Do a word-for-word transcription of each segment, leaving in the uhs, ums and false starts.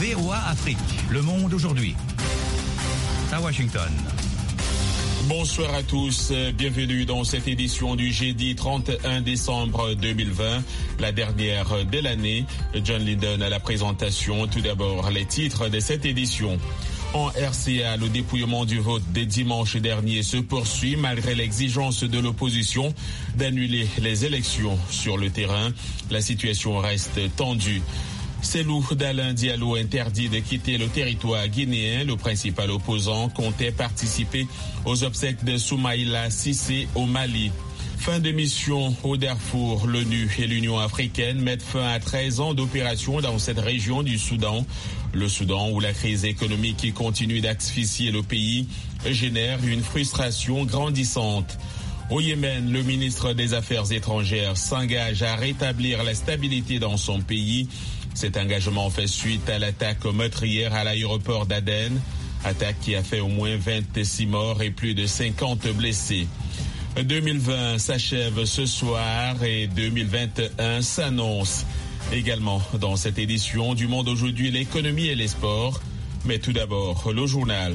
V O A Afrique, Le Monde aujourd'hui. À Washington. Bonsoir à tous, bienvenue dans cette édition du jeudi trente et un décembre deux mille vingt, la dernière de l'année. John Linden à la présentation. Tout d'abord, les titres de cette édition. En R C A, le dépouillement du vote de dimanche dernier se poursuit malgré l'exigence de l'opposition d'annuler les élections sur le terrain. La situation reste tendue. Cellou Dalein Diallo interdit de quitter le territoire guinéen. Le principal opposant comptait participer aux obsèques de Soumaïla Cissé au Mali. Fin de mission au Darfour. L'ONU et l'Union africaine mettent fin à treize ans d'opération dans cette région du Soudan. Le Soudan, où la crise économique continue d'asphyxier le pays, génère une frustration grandissante. Au Yémen, le ministre des Affaires étrangères s'engage à rétablir la stabilité dans son pays. Cet engagement fait suite à l'attaque meurtrière à l'aéroport d'Aden, attaque qui a fait au moins vingt-six morts et plus de cinquante blessés. deux mille vingt s'achève ce soir et deux mille vingt et un s'annonce. Également dans cette édition du Monde aujourd'hui, l'économie et les sports. Mais tout d'abord, le journal.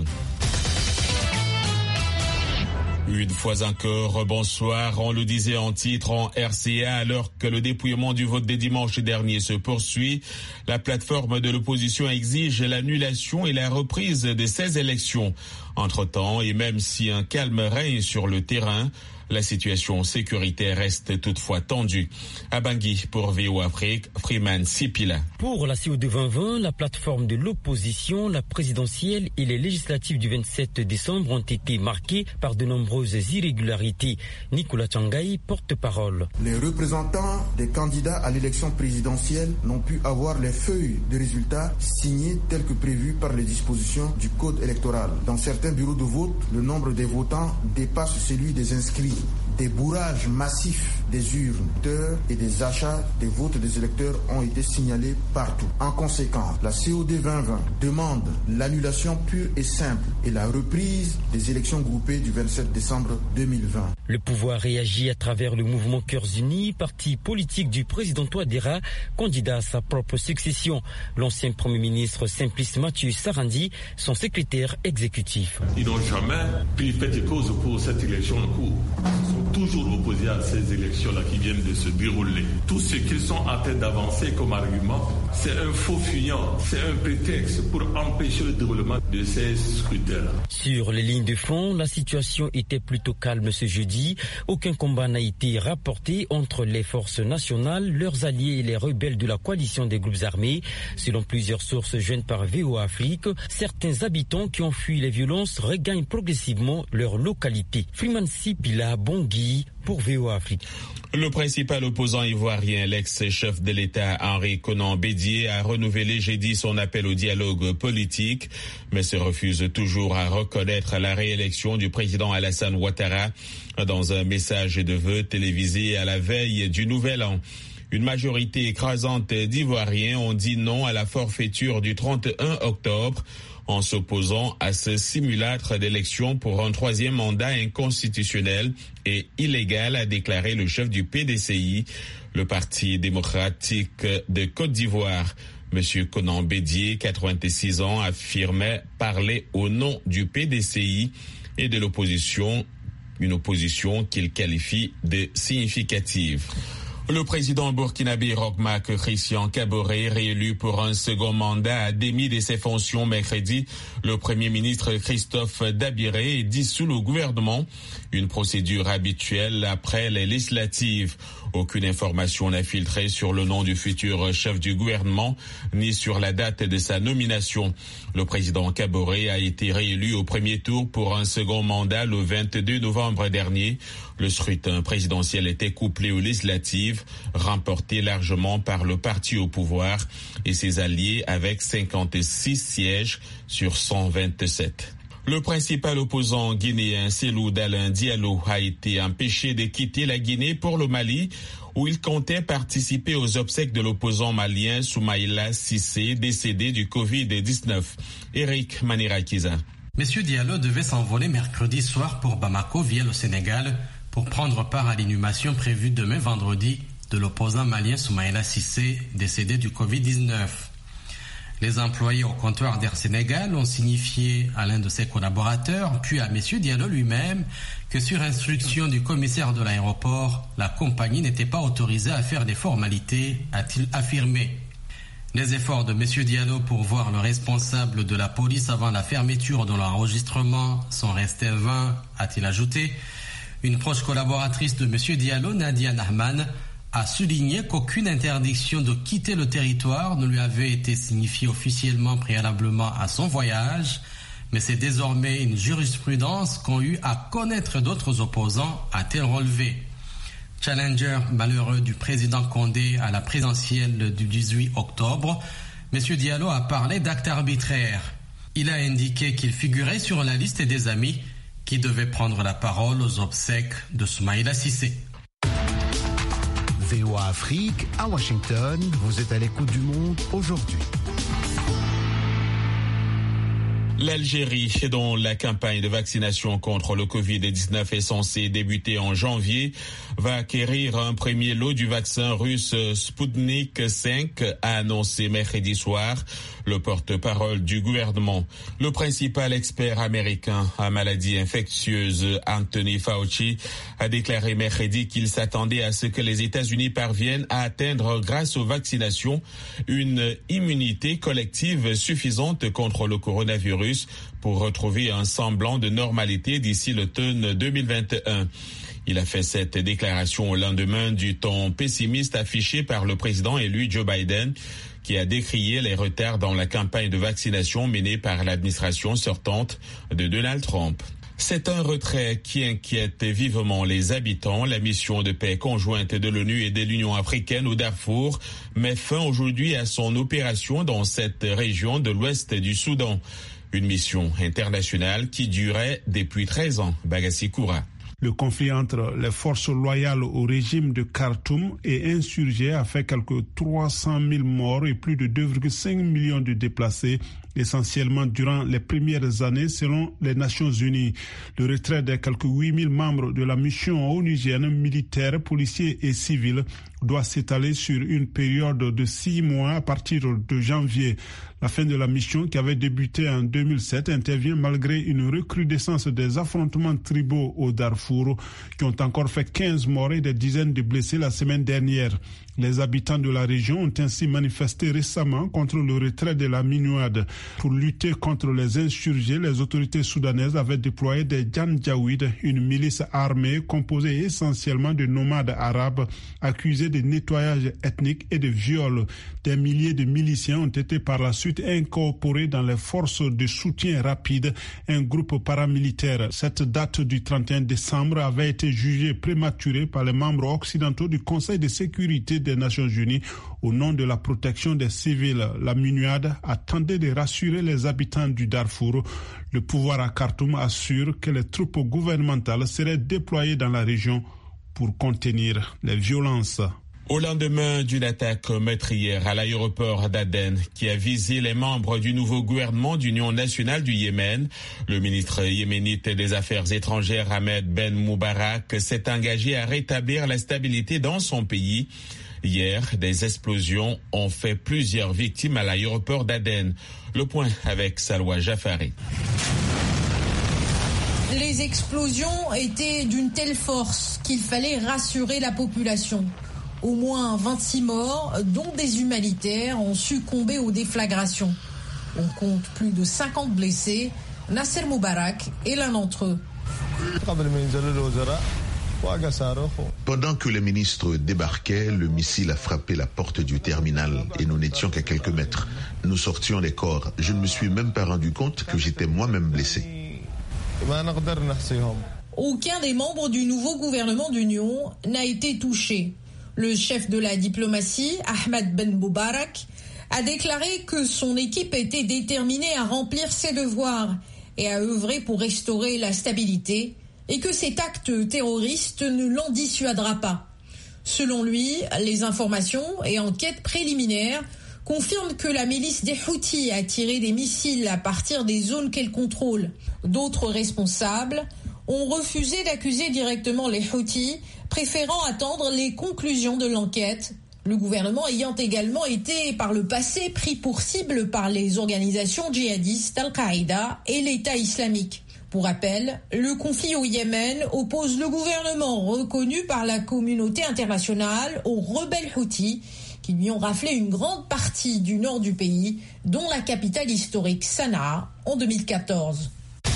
Une fois encore, bonsoir. On le disait en titre en R C A, alors que le dépouillement du vote des dimanches dernier se poursuit, la plateforme de l'opposition exige l'annulation et la reprise de ces élections. Entre-temps, et même si un calme règne sur le terrain, la situation sécuritaire reste toutefois tendue. À Bangui, pour V O A Afrique, Freeman Sipila. Pour la C O deux vingt vingt, la plateforme de l'opposition, la présidentielle et les législatives du vingt-sept décembre ont été marquées par de nombreuses irrégularités. Nicolas Tchangaï, porte-parole. Les représentants des candidats à l'élection présidentielle n'ont pu avoir les feuilles de résultats signées telles que prévues par les dispositions du code électoral. Dans certains bureaux de vote, le nombre des votants dépasse celui des inscrits. Des bourrages massifs des urnes et des achats des votes des électeurs ont été signalés partout. En conséquence, la C O D vingt vingt demande l'annulation pure et simple et la reprise des élections groupées du vingt-sept décembre deux mille vingt. Le pouvoir réagit à travers le mouvement Cœurs Unis, parti politique du président Touadéra, candidat à sa propre succession. L'ancien Premier ministre Simplice Mathieu Sarandi, son secrétaire exécutif. Ils n'ont jamais pris fait et cause pour cette élection en cours. Ils sont toujours opposés à ces élections-là qui viennent de se dérouler. Tout ce qu'ils sont en train d'avancer comme argument, c'est un faux fuyant, c'est un prétexte pour empêcher le déroulement de ces scrutins-là. Sur les lignes de front, la situation était plutôt calme ce jeudi. Aucun combat n'a été rapporté entre les forces nationales, leurs alliés et les rebelles de la coalition des groupes armés. Selon plusieurs sources jointes par V O A Afrique, certains habitants qui ont fui les violences regagnent progressivement leur localité. Freeman Sipila, Bangui, pour V O A Afrique. Le principal opposant ivoirien, l'ex-chef de l'État Henri Konan Bédié, a renouvelé jeudi son appel au dialogue politique, mais se refuse toujours à reconnaître la réélection du président Alassane Ouattara dans un message de vœu télévisé à la veille du Nouvel An. Une majorité écrasante d'Ivoiriens ont dit non à la forfaiture du trente et un octobre en s'opposant à ce simulacre d'élection pour un troisième mandat inconstitutionnel et illégal, a déclaré le chef du P D C I, le Parti démocratique de Côte d'Ivoire. Monsieur Konan Bédié, quatre-vingt-six ans, affirmait parler au nom du P D C I et de l'opposition, une opposition qu'il qualifie de significative. Le président burkinabé Roch-Marc Christian Kaboré, réélu pour un second mandat, a démis de ses fonctions mercredi. Le premier ministre Christophe Dabiré est dissous le gouvernement, une procédure habituelle après les législatives. Aucune information n'a filtré sur le nom du futur chef du gouvernement, ni sur la date de sa nomination. Le président Kaboré a été réélu au premier tour pour un second mandat le vingt-deux novembre dernier. Le scrutin présidentiel était couplé aux législatives, remporté largement par le parti au pouvoir et ses alliés avec cinquante-six sièges sur cent vingt-sept. Le principal opposant guinéen, Cellou Dalein Diallo, a été empêché de quitter la Guinée pour le Mali, où il comptait participer aux obsèques de l'opposant malien Soumaïla Cissé, décédé du covid dix-neuf. Eric Manirakiza. Monsieur Diallo devait s'envoler mercredi soir pour Bamako via le Sénégal pour prendre part à l'inhumation prévue demain vendredi de l'opposant malien Soumaïla Cissé, décédé du covid dix-neuf. Les employés au comptoir d'Air Sénégal ont signifié à l'un de ses collaborateurs, puis à M. Diallo lui-même, que sur instruction du commissaire de l'aéroport, la compagnie n'était pas autorisée à faire des formalités, a-t-il affirmé. Les efforts de M. Diallo pour voir le responsable de la police avant la fermeture de l'enregistrement sont restés vains, a-t-il ajouté. Une proche collaboratrice de M. Diallo, Nadia Nahman, a souligné qu'aucune interdiction de quitter le territoire ne lui avait été signifiée officiellement préalablement à son voyage, mais c'est désormais une jurisprudence qu'ont eu à connaître d'autres opposants, a-t-elle relevé. Challenger malheureux du président Condé à la présidentielle du dix-huit octobre, M. Diallo a parlé d'actes arbitraires. Il a indiqué qu'il figurait sur la liste des amis qui devaient prendre la parole aux obsèques de Soumaïla Cissé. V O A Afrique, à Washington, vous êtes à l'écoute du monde aujourd'hui. L'Algérie, dont la campagne de vaccination contre le covid dix-neuf est censée débuter en janvier, va acquérir un premier lot du vaccin russe Sputnik cinq, a annoncé mercredi soir le porte-parole du gouvernement. Le principal expert américain en maladies infectieuses, Anthony Fauci, a déclaré mercredi qu'il s'attendait à ce que les États-Unis parviennent à atteindre, grâce aux vaccinations, une immunité collective suffisante contre le coronavirus pour retrouver un semblant de normalité d'ici l'automne deux mille vingt et un. Il a fait cette déclaration au lendemain du ton pessimiste affiché par le président élu Joe Biden, qui a décrié les retards dans la campagne de vaccination menée par l'administration sortante de Donald Trump. C'est un retrait qui inquiète vivement les habitants. La mission de paix conjointe de l'ONU et de l'Union africaine au Darfour met fin aujourd'hui à son opération dans cette région de l'ouest du Soudan. Une mission internationale qui durait depuis treize ans. Bagassi Koura. Le conflit entre les forces loyales au régime de Khartoum et insurgés a fait quelques trois cent mille morts et plus de deux virgule cinq millions de déplacés, essentiellement durant les premières années selon les Nations Unies. Le retrait des quelques huit mille membres de la mission onusienne, militaires, policiers et civils, doit s'étaler sur une période de six mois à partir de janvier. La fin de la mission, qui avait débuté en deux mille sept, intervient malgré une recrudescence des affrontements tribaux au Darfour, qui ont encore fait quinze morts et des dizaines de blessés la semaine dernière. Les habitants de la région ont ainsi manifesté récemment contre le retrait de la Minuad. Pour lutter contre les insurgés, les autorités soudanaises avaient déployé des Janjaouid, une milice armée composée essentiellement de nomades arabes accusés de nettoyage ethnique et de viol. Des milliers de miliciens ont été par la suite incorporés dans les forces de soutien rapide, un groupe paramilitaire. Cette date du trente et un décembre avait été jugée prématurée par les membres occidentaux du Conseil de sécurité des Nations Unies au nom de la protection des civils. La Minuad attendait de rassurer les habitants du Darfour. Le pouvoir à Khartoum assure que les troupes gouvernementales seraient déployées dans la région pour contenir les violences. Au lendemain d'une attaque meurtrière à l'aéroport d'Aden qui a visé les membres du nouveau gouvernement d'union nationale du Yémen, le ministre yéménite des Affaires étrangères Ahmed Ben Moubarak s'est engagé à rétablir la stabilité dans son pays. Hier, des explosions ont fait plusieurs victimes à l'aéroport d'Aden. Le point avec Salwa Jafari. Les explosions étaient d'une telle force qu'il fallait rassurer la population. Au moins vingt-six morts, dont des humanitaires, ont succombé aux déflagrations. On compte plus de cinquante blessés. Nasser Moubarak est l'un d'entre eux. Pendant que les ministres débarquaient, le missile a frappé la porte du terminal et nous n'étions qu'à quelques mètres. Nous sortions les corps. Je ne me suis même pas rendu compte que j'étais moi-même blessé. Aucun des membres du nouveau gouvernement d'union n'a été touché. Le chef de la diplomatie, Ahmed Ben Moubarak, a déclaré que son équipe était déterminée à remplir ses devoirs et à œuvrer pour restaurer la stabilité et que cet acte terroriste ne l'en dissuadera pas. Selon lui, les informations et enquêtes préliminaires confirment que la milice des Houthis a tiré des missiles à partir des zones qu'elle contrôle. D'autres responsables ont refusé d'accuser directement les Houthis, préférant attendre les conclusions de l'enquête Le gouvernement ayant également été par le passé pris pour cible par les organisations djihadistes Al-Qaïda et l'État islamique. Pour rappel, le conflit au Yémen oppose le gouvernement reconnu par la communauté internationale aux rebelles Houthis qui lui ont raflé une grande partie du nord du pays, dont la capitale historique Sanaa en deux mille quatorze.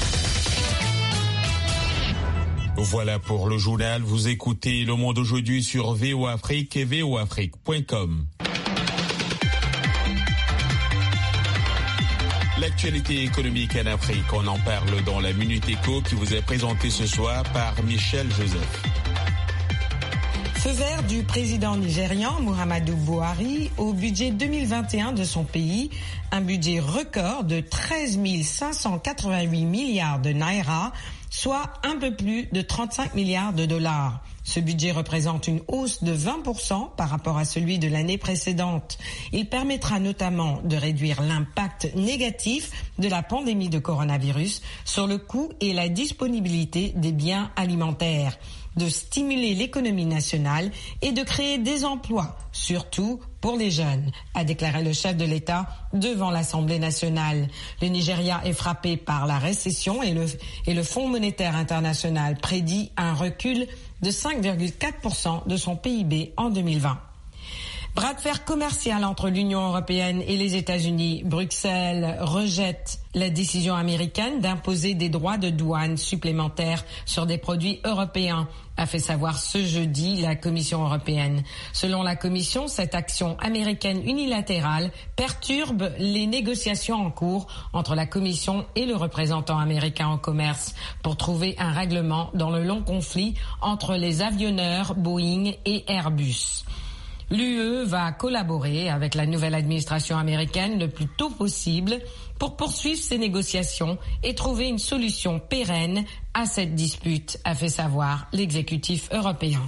Voilà pour le journal. Vous écoutez Le Monde aujourd'hui sur V O Afrique et v o afrique point com. L'actualité économique en Afrique, on en parle dans la Minute Éco qui vous est présentée ce soir par Michel Joseph. Feu vert du président nigérian Muhammadu Buhari au budget deux mille vingt et un de son pays, un budget record de treize mille cinq cent quatre-vingt-huit milliards de naira, soit un peu plus de trente-cinq milliards de dollars. Ce budget représente une hausse de vingt pour cent par rapport à celui de l'année précédente. Il permettra notamment de réduire l'impact négatif de la pandémie de coronavirus sur le coût et la disponibilité des biens alimentaires, de stimuler l'économie nationale et de créer des emplois, surtout pour les jeunes, a déclaré le chef de l'État devant l'Assemblée nationale. Le Nigeria est frappé par la récession et le, et le Fonds monétaire international prédit un recul de cinq virgule quatre pour cent de son P I B en deux mille vingt. Bras de fer commercial entre l'Union européenne et les États-Unis. Bruxelles rejette la décision américaine d'imposer des droits de douane supplémentaires sur des produits européens, a fait savoir ce jeudi la Commission européenne. Selon la Commission, cette action américaine unilatérale perturbe les négociations en cours entre la Commission et le représentant américain en commerce pour trouver un règlement dans le long conflit entre les avionneurs Boeing et Airbus. L'U E va collaborer avec la nouvelle administration américaine le plus tôt possible pour poursuivre ces négociations et trouver une solution pérenne à cette dispute, a fait savoir l'exécutif européen.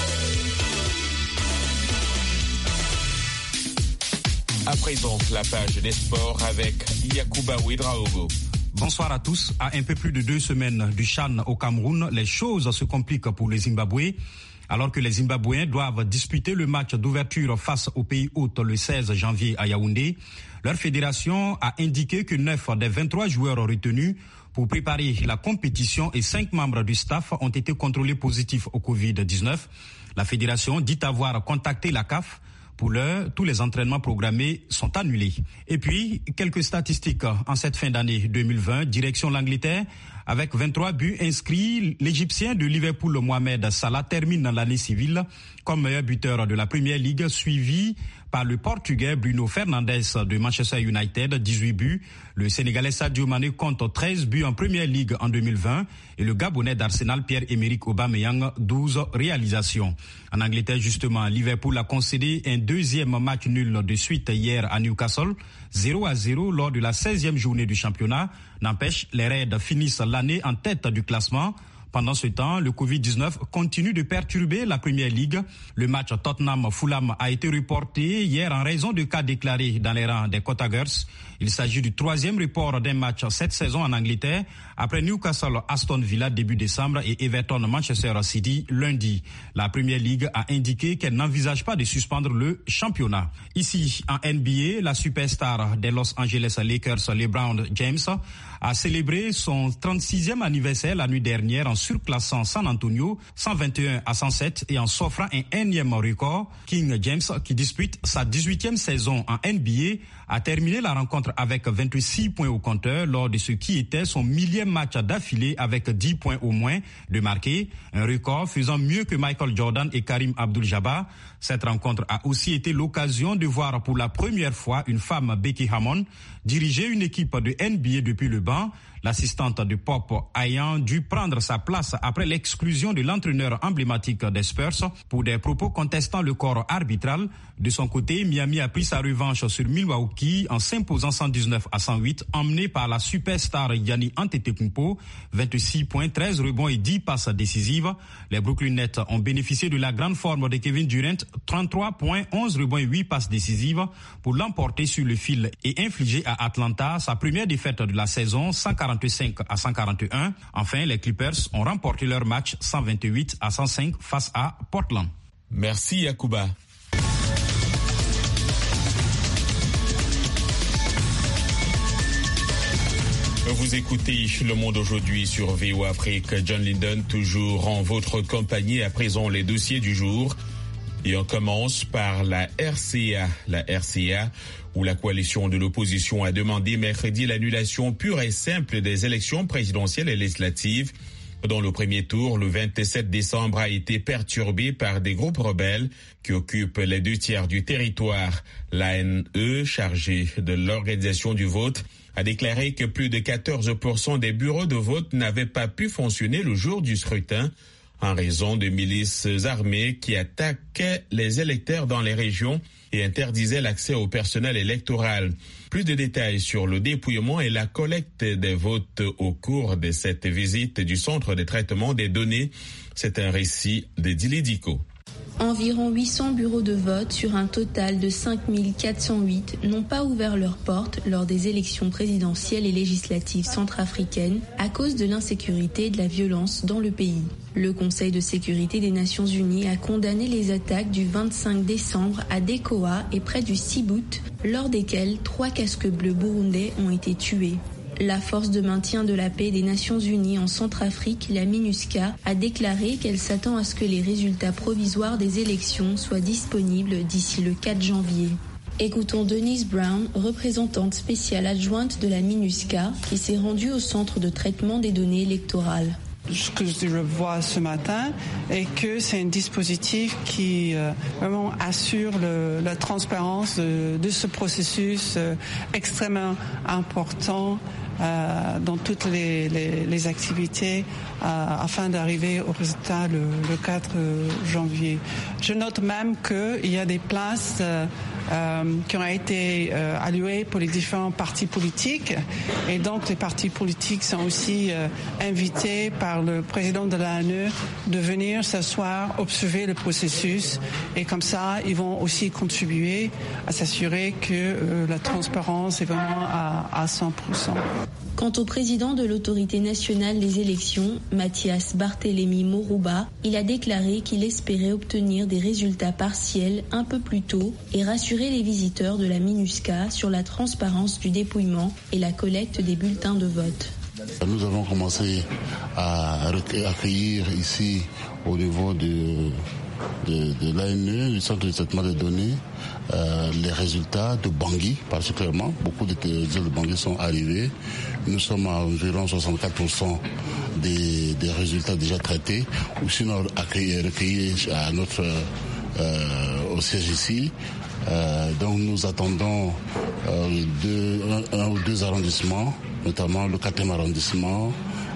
À présent, la page des sports avec Yacouba Ouedraogo. Bonsoir à tous. À un peu plus de deux semaines du CHAN au Cameroun, les choses se compliquent pour les Zimbabwe. Alors que les Zimbabwéens doivent disputer le match d'ouverture face au pays hôte le seize janvier à Yaoundé, leur fédération a indiqué que neuf des vingt-trois joueurs retenus pour préparer la compétition et cinq membres du staff ont été contrôlés positifs au covid dix-neuf. La fédération dit avoir contacté la C A F. Pour l'heure, tous les entraînements programmés sont annulés. Et puis, quelques statistiques en cette fin d'année deux mille vingt, direction l'Angleterre. Avec vingt-trois buts inscrits, l'Égyptien de Liverpool, Mohamed Salah, termine l'année civile comme meilleur buteur de la Premier League, suivi par le Portugais Bruno Fernandes de Manchester United, dix-huit buts. Le Sénégalais Sadio Mané compte treize buts en Premier League en deux mille vingt et le Gabonais d'Arsenal Pierre-Emerick Aubameyang, douze réalisations. En Angleterre, justement, Liverpool a concédé un deuxième match nul de suite hier à Newcastle, zéro à zéro lors de la seizième journée du championnat. N'empêche, les Reds finissent l'année en tête du classement. Pendant ce temps, le covid dix-neuf continue de perturber la Premier League. Le match Tottenham-Fulham a été reporté hier en raison de cas déclarés dans les rangs des Cottagers. Il s'agit du troisième report d'un match cette saison en Angleterre, après Newcastle-Aston Villa début décembre et Everton-Manchester City lundi. La Premier League a indiqué qu'elle n'envisage pas de suspendre le championnat. Ici, en N B A, la superstar des Los Angeles Lakers, LeBron James, a célébré son trente-sixième anniversaire la nuit dernière en surclassant San Antonio cent vingt et un à cent sept et en s'offrant un énième record. King James, qui dispute sa dix-huitième saison en N B A, a terminé la rencontre avec vingt-six points au compteur lors de ce qui était son millième match d'affilée avec dix points au moins de marqué, un record faisant mieux que Michael Jordan et Karim Abdul-Jabbar. Cette rencontre a aussi été l'occasion de voir pour la première fois une femme, Becky Hammon, diriger une équipe de N B A depuis le banc, l'assistante de Pop ayant dû prendre sa place après l'exclusion de l'entraîneur emblématique des Spurs pour des propos contestant le corps arbitral. De son côté, Miami a pris sa revanche sur Milwaukee en s'imposant cent dix-neuf à cent huit, emmené par la superstar Giannis Antetokounmpo, vingt-six points, treize rebonds et dix passes décisives. Les Brooklyn Nets ont bénéficié de la grande forme de Kevin Durant, trente-trois points, onze rebonds et huit passes décisives pour l'emporter sur le fil et infliger à Atlanta sa première défaite de la saison, cent quarante-cinq à cent quarante et un. Enfin, les Clippers ont remporté leur match cent vingt-huit à cent cinq face à Portland. Merci Yacouba. Vous écoutez Le Monde aujourd'hui sur V O A Afrique. John Linden, toujours en votre compagnie. À présent, les dossiers du jour. Et on commence par la R C A. La R C A, où la coalition de l'opposition a demandé mercredi l'annulation pure et simple des élections présidentielles et législatives, dont le premier tour, le vingt-sept décembre, a été perturbé par des groupes rebelles qui occupent les deux tiers du territoire. L'A N E, chargée de l'organisation du vote, a déclaré que plus de quatorze pour cent des bureaux de vote n'avaient pas pu fonctionner le jour du scrutin en raison de milices armées qui attaquaient les électeurs dans les régions et interdisaient l'accès au personnel électoral. Plus de détails sur le dépouillement et la collecte des votes au cours de cette visite du centre de traitement des données. C'est un récit de Dili Diko. Environ huit cents bureaux de vote sur un total de cinq mille quatre cent huit n'ont pas ouvert leurs portes lors des élections présidentielles et législatives centrafricaines à cause de l'insécurité et de la violence dans le pays. Le Conseil de sécurité des Nations Unies a condamné les attaques du vingt-cinq décembre à Dekoa et près du Sibout, lors desquelles trois casques bleus burundais ont été tués. La force de maintien de la paix des Nations Unies en Centrafrique, la MINUSCA, a déclaré qu'elle s'attend à ce que les résultats provisoires des élections soient disponibles d'ici le quatre janvier. Écoutons Denise Brown, représentante spéciale adjointe de la MINUSCA, qui s'est rendue au centre de traitement des données électorales. Ce que je vois ce matin est que c'est un dispositif qui euh, vraiment assure le, la transparence de, de ce processus euh, extrêmement important euh, dans toutes les, les, les activités euh, afin d'arriver au résultat le, le quatre janvier. Je note même qu'il y a des places euh, Euh, qui ont été euh, alloués pour les différents partis politiques, et donc les partis politiques sont aussi euh, invités par le président de l'A N E de venir s'asseoir, observer le processus, et comme ça ils vont aussi contribuer à s'assurer que euh, la transparence est vraiment à, à cent pour cent. Quant au président de l'autorité nationale des élections, Mathias Barthélémy Morouba, il a déclaré qu'il espérait obtenir des résultats partiels un peu plus tôt et rassurer les visiteurs de la MINUSCA sur la transparence du dépouillement et la collecte des bulletins de vote. Nous avons commencé à accueillir ici au niveau de, de, de l'A N E, du centre de traitement des données, euh, les résultats de Bangui particulièrement. Beaucoup de résultats de Bangui sont arrivés. Nous sommes à environ soixante-quatre pour cent des, des résultats déjà traités, ou sinon accueillis, recueillis à notre, euh, au siège ici. Euh, donc nous attendons euh, deux, un, un ou deux arrondissements, notamment le quatrième arrondissement,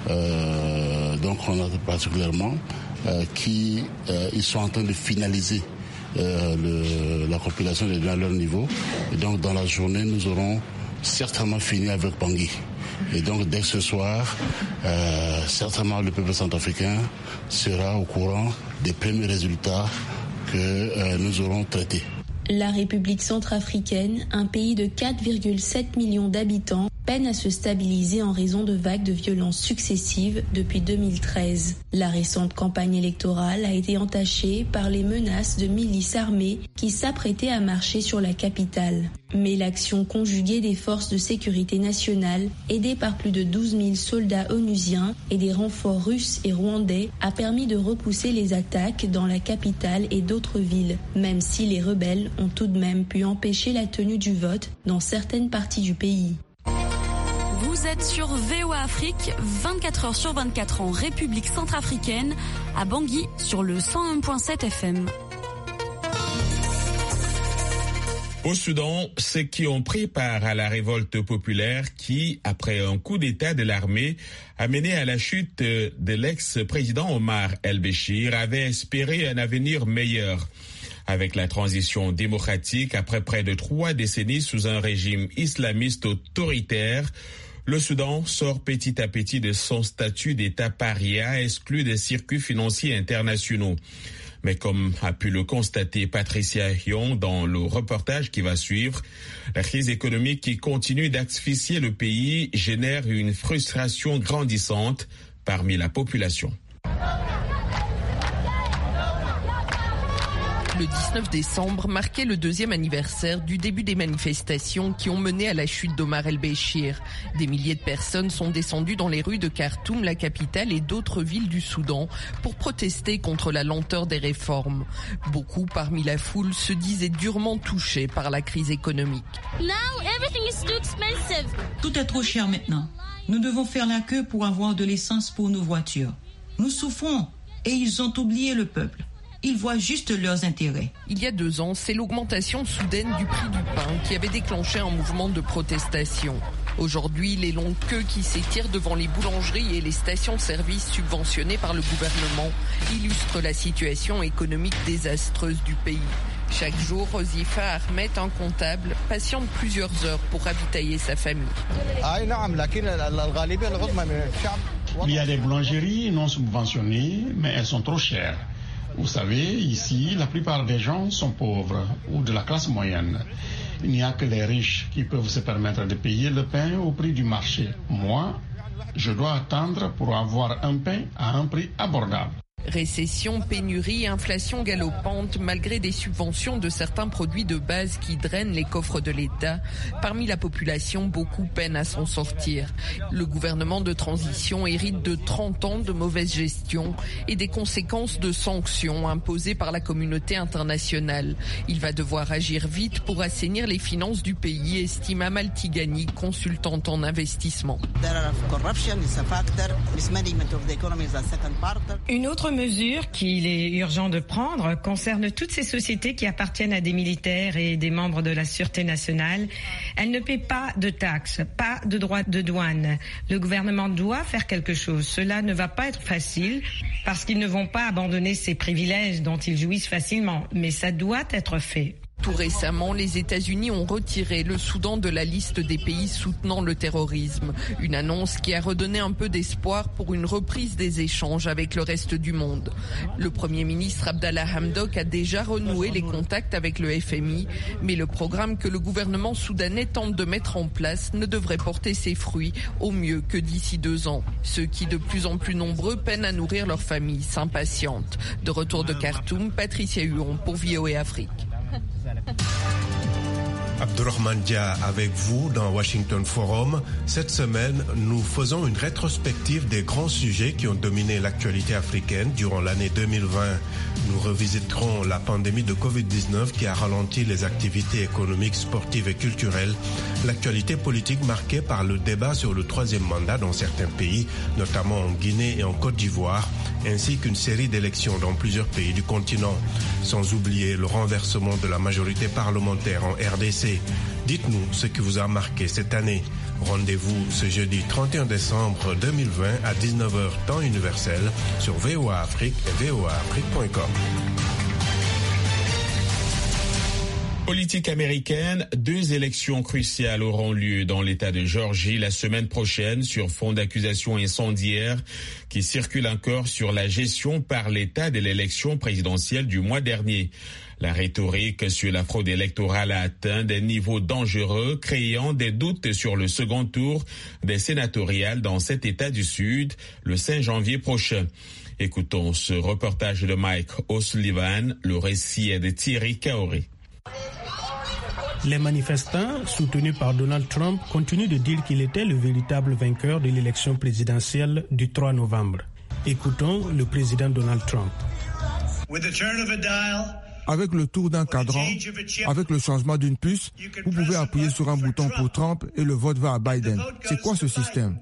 euh, donc on a particulièrement, euh, qui euh, ils sont en train de finaliser euh, le, la compilation des données à leur niveau. Et donc dans la journée, nous aurons certainement fini avec Bangui. Et donc dès ce soir, euh, certainement le peuple centrafricain sera au courant des premiers résultats que euh, nous aurons traités. La République centrafricaine, un pays de quatre virgule sept millions d'habitants, peine à se stabiliser en raison de vagues de violences successives depuis deux mille treize. La récente campagne électorale a été entachée par les menaces de milices armées qui s'apprêtaient à marcher sur la capitale. Mais l'action conjuguée des forces de sécurité nationale, aidées par plus de douze mille soldats onusiens et des renforts russes et rwandais, a permis de repousser les attaques dans la capitale et d'autres villes, même si les rebelles ont tout de même pu empêcher la tenue du vote dans certaines parties du pays. Vous êtes sur V O A Afrique, vingt-quatre heures sur vingt-quatre en République centrafricaine, à Bangui sur le cent un virgule sept F M. Au Soudan, ceux qui ont pris part à la révolte populaire qui, après un coup d'État de l'armée, a mené à la chute de l'ex-président Omar el-Béchir, avaient espéré un avenir meilleur. Avec la transition démocratique, après près de trois décennies sous un régime islamiste autoritaire, le Soudan sort petit à petit de son statut d'État paria, exclu des circuits financiers internationaux. Mais comme a pu le constater Patricia Hion dans le reportage qui va suivre, la crise économique qui continue d'asphyxier le pays génère une frustration grandissante parmi la population. Le dix-neuf décembre marquait le deuxième anniversaire du début des manifestations qui ont mené à la chute d'Omar el-Béchir. Des milliers de personnes sont descendues dans les rues de Khartoum, la capitale, et d'autres villes du Soudan pour protester contre la lenteur des réformes. Beaucoup parmi la foule se disaient durement touchés par la crise économique. Now everything is too expensive. Tout est trop cher maintenant. Nous devons faire la queue pour avoir de l'essence pour nos voitures. Nous souffrons et ils ont oublié le peuple. Ils voient juste leurs intérêts. Il y a deux ans, c'est l'augmentation soudaine du prix du pain qui avait déclenché un mouvement de protestation. Aujourd'hui, les longues queues qui s'étirent devant les boulangeries et les stations-service subventionnées par le gouvernement illustrent la situation économique désastreuse du pays. Chaque jour, Zifa Ahmed, un comptable, patiente plusieurs heures pour ravitailler sa famille. Il y a des boulangeries non subventionnées, mais elles sont trop chères. Vous savez, ici, la plupart des gens sont pauvres ou de la classe moyenne. Il n'y a que les riches qui peuvent se permettre de payer le pain au prix du marché. Moi, je dois attendre pour avoir un pain à un prix abordable. Récession, pénurie, inflation galopante, malgré des subventions de certains produits de base qui drainent les coffres de l'État, parmi la population, beaucoup peinent à s'en sortir. Le gouvernement de transition hérite de trente ans de mauvaise gestion et des conséquences de sanctions imposées par la communauté internationale. Il va devoir agir vite pour assainir les finances du pays, estime Amal Tigani, consultante en investissement. Une autre mesure qu'il est urgent de prendre concerne toutes ces sociétés qui appartiennent à des militaires et des membres de la Sûreté nationale. Elles ne paient pas de taxes, pas de droits de douane. Le gouvernement doit faire quelque chose. Cela ne va pas être facile parce qu'ils ne vont pas abandonner ces privilèges dont ils jouissent facilement, mais ça doit être fait. Tout récemment, les États-Unis ont retiré le Soudan de la liste des pays soutenant le terrorisme. Une annonce qui a redonné un peu d'espoir pour une reprise des échanges avec le reste du monde. Le Premier ministre Abdallah Hamdok a déjà renoué les contacts avec le F M I, mais le programme que le gouvernement soudanais tente de mettre en place ne devrait porter ses fruits au mieux que d'ici deux ans. Ceux qui, de plus en plus nombreux, peinent à nourrir leurs familles s'impatientent. De retour de Khartoum, Patricia Huon pour V O A Afrique. Abdurrahman Dia avec vous dans Washington Forum. Cette semaine, nous faisons une rétrospective des grands sujets qui ont dominé l'actualité africaine durant l'année deux mille vingt. Nous revisiterons la pandémie de covid dix-neuf qui a ralenti les activités économiques, sportives et culturelles, l'actualité politique marquée par le débat sur le troisième mandat dans certains pays, notamment en Guinée et en Côte d'Ivoire, ainsi qu'une série d'élections dans plusieurs pays du continent, sans oublier le renversement de la majorité parlementaire en R D C. Dites-nous ce qui vous a marqué cette année. Rendez-vous ce jeudi trente et un décembre deux mille vingt à dix-neuf heures temps universel sur V O A Afrique et V O A Afrique point com. Politique américaine, deux élections cruciales auront lieu dans l'État de Géorgie la semaine prochaine sur fond d'accusations incendiaires qui circulent encore sur la gestion par l'État de l'élection présidentielle du mois dernier. La rhétorique sur la fraude électorale a atteint des niveaux dangereux, créant des doutes sur le second tour des sénatoriales dans cet État du Sud le cinq janvier prochain. Écoutons ce reportage de Mike O'Sullivan, le récit est de Thierry Kaoré. Les manifestants, soutenus par Donald Trump, continuent de dire qu'il était le véritable vainqueur de l'élection présidentielle du trois novembre. Écoutons le président Donald Trump. Avec le tour d'un cadran, avec le changement d'une puce, vous pouvez appuyer sur un bouton pour Trump et le vote va à Biden. C'est quoi ce système?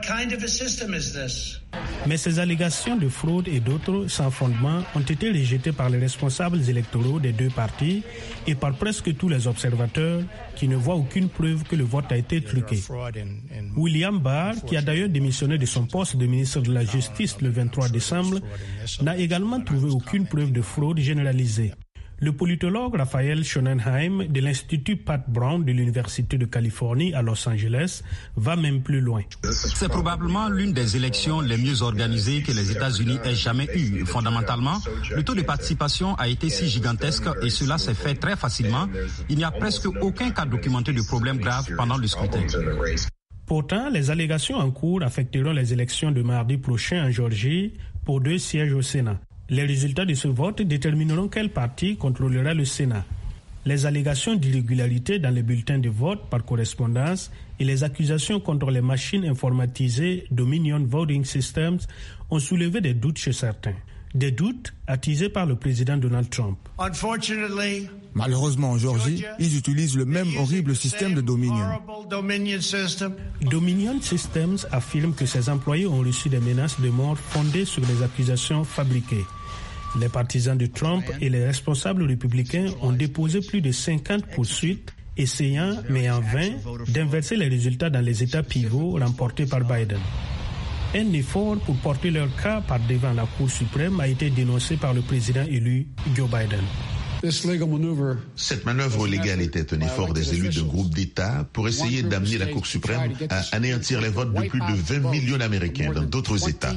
Mais ces allégations de fraude et d'autres sans fondement ont été rejetées par les responsables électoraux des deux partis et par presque tous les observateurs qui ne voient aucune preuve que le vote a été truqué. William Barr, qui a d'ailleurs démissionné de son poste de ministre de la Justice le vingt-trois décembre, n'a également trouvé aucune preuve de fraude généralisée. Le politologue Raphaël Schonenheim de l'Institut Pat Brown de l'Université de Californie à Los Angeles va même plus loin. C'est probablement l'une des élections les mieux organisées que les États-Unis aient jamais eues. Fondamentalement, le taux de participation a été si gigantesque et cela s'est fait très facilement. Il n'y a presque aucun cas documenté de problème grave pendant le scrutin. Pourtant, les allégations en cours affecteront les élections de mardi prochain en Géorgie pour deux sièges au Sénat. Les résultats de ce vote détermineront quel parti contrôlera le Sénat. Les allégations d'irrégularité dans les bulletins de vote par correspondance et les accusations contre les machines informatisées Dominion Voting Systems ont soulevé des doutes chez certains. Des doutes attisés par le président Donald Trump. Malheureusement, en Géorgie, ils utilisent le même horrible système de Dominion. Dominion Systems affirme que ses employés ont reçu des menaces de mort fondées sur des accusations fabriquées. Les partisans de Trump et les responsables républicains ont déposé plus de cinquante poursuites, essayant, mais en vain, d'inverser les résultats dans les États pivots remportés par Biden. Un effort pour porter leur cas par devant la Cour suprême a été dénoncé par le président élu Joe Biden. Cette manœuvre légale était un effort des élus d'un groupe d'États pour essayer d'amener la Cour suprême à anéantir les votes de plus de vingt millions d'Américains dans d'autres États.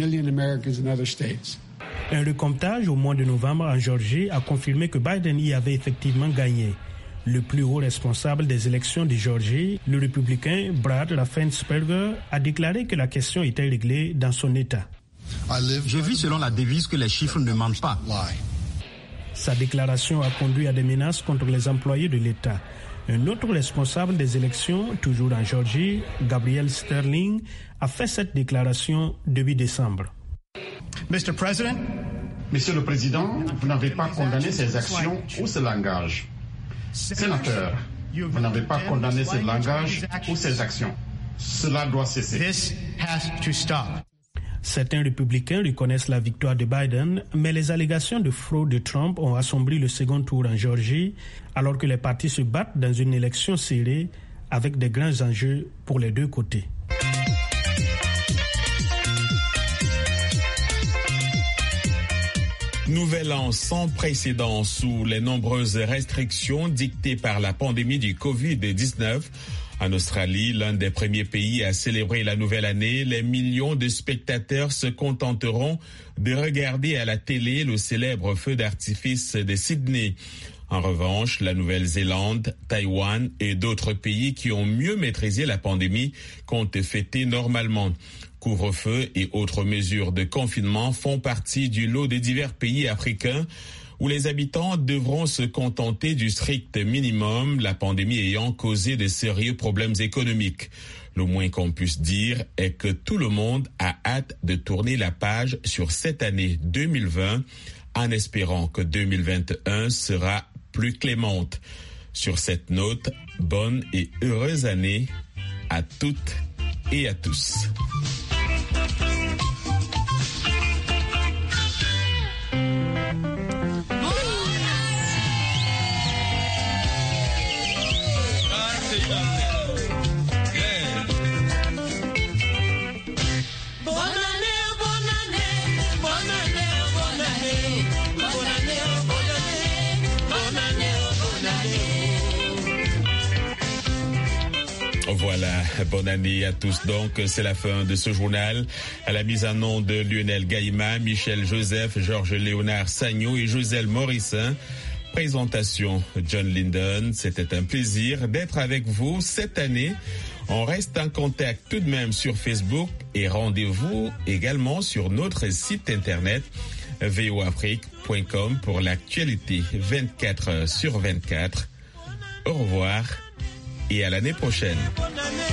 Un recomptage au mois de novembre en Géorgie a confirmé que Biden y avait effectivement gagné. Le plus haut responsable des élections de Géorgie, le républicain Brad Raffensperger, a déclaré que la question était réglée dans son État. Je vis selon la devise que les chiffres ne mentent pas. Sa déclaration a conduit à des menaces contre les employés de l'État. Un autre responsable des élections, toujours en Géorgie, Gabriel Sterling, a fait cette déclaration début décembre. Monsieur le Président, vous n'avez pas condamné ces actions ou ce langage. Sénateur, vous n'avez pas condamné ce langage ou ces actions. Cela doit cesser. Certains républicains reconnaissent la victoire de Biden, mais les allégations de fraude de Trump ont assombri le second tour en Géorgie, alors que les partis se battent dans une élection serrée avec de grands enjeux pour les deux côtés. Nouvel an sans précédent sous les nombreuses restrictions dictées par la pandémie du covid dix-neuf. En Australie, l'un des premiers pays à célébrer la nouvelle année, les millions de spectateurs se contenteront de regarder à la télé le célèbre feu d'artifice de Sydney. En revanche, la Nouvelle-Zélande, Taïwan et d'autres pays qui ont mieux maîtrisé la pandémie comptent fêter normalement. Couvre-feu et autres mesures de confinement font partie du lot de divers pays africains où les habitants devront se contenter du strict minimum, la pandémie ayant causé de sérieux problèmes économiques. Le moins qu'on puisse dire est que tout le monde a hâte de tourner la page sur cette année deux mille vingt en espérant que deux mille vingt et un sera plus clémente. Sur cette note, bonne et heureuse année à toutes et à tous. Voilà, bonne année à tous. Donc, c'est la fin de ce journal. À la mise en onde de Lionel Gaïma, Michel Joseph, Georges Léonard Sagno et Joselle Morissin. Présentation John Linden. C'était un plaisir d'être avec vous cette année. On reste en contact tout de même sur Facebook et rendez-vous également sur notre site internet v o afrique point com pour l'actualité vingt-quatre heures sur vingt-quatre. Au revoir et à l'année prochaine.